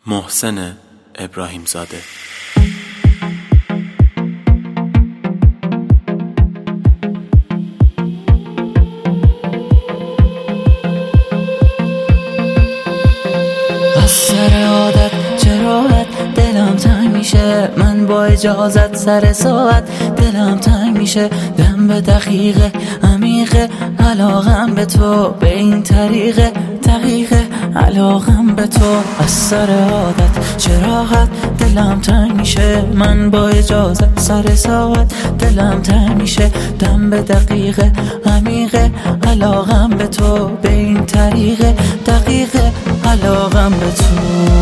محسن ابراهیم زاده. از سر عادت جراحت دلم تنگ میشه، من با اجازت سر ساعت دلم تنگ میشه، دم به دقیقه عمیقه علاقم به تو، به این طریقه دقیقه علاقم به تو. از سر عادت جراحت دلم تنگ میشه، من با اجازت سر ساعت دلم تنگ میشه، دم به دقیقه عمیقه علاقم به تو، به این طریقه دقیقه علاقم به تو.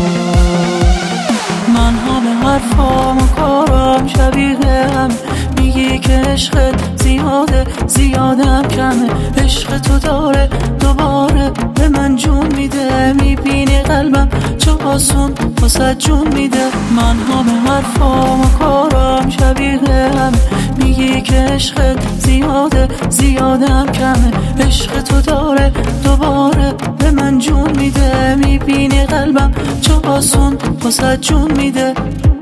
من همه حرفام و کارام شبیه هم، میگی که عشقت زیاده زیادم کمه، عشق تو داره دوباره به من جون میده، میبینی قلبم چه آسون واسه جون میده. من همه حرفام و کارام شبیه هم، میگی که عشقت زیاده زیادم کمه، عشق تو داره دوباره به من جون میده، میبینی قلبم چه آسون واسه جون میده.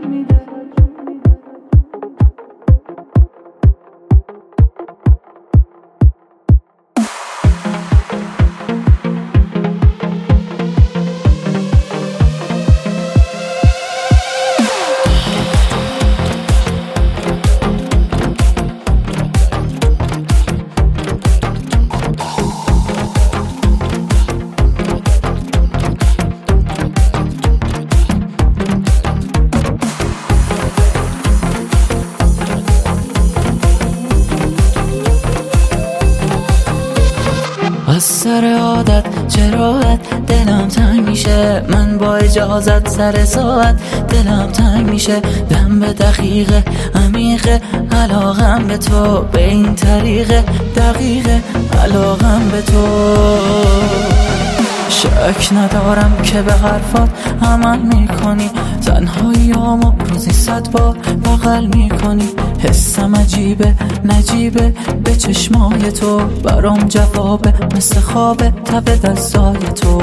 از سر عادت جراحت دلم تنگ میشه، من با اجازت سر ساعت دلم تنگ میشه، دم به دقیقه عمیقه علاقم به تو، به این طریقه دقیقه علاقم به تو. شک ندارم که به حرفات عمل میکنی، تنهاییامو روزی 100 بار بغل میکنی، حسم عجیبه نجیبه به چشمای تو، برام جوابه مثل خوابه تب دستای تو.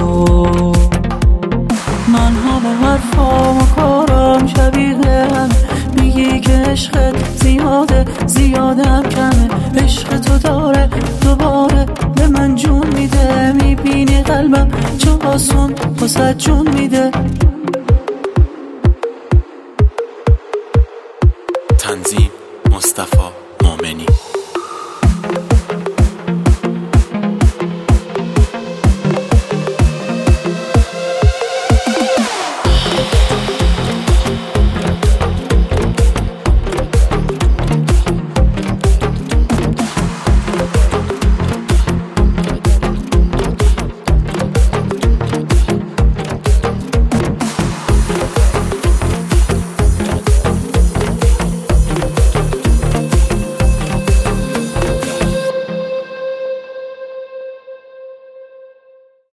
من همه حرفام و کارام شبیه هم، میگی که عشقت زیاده زیادم کمه، عشق تو داره دوباره به من جون میده، میبینی قلبم چه آسون واسه جون میده.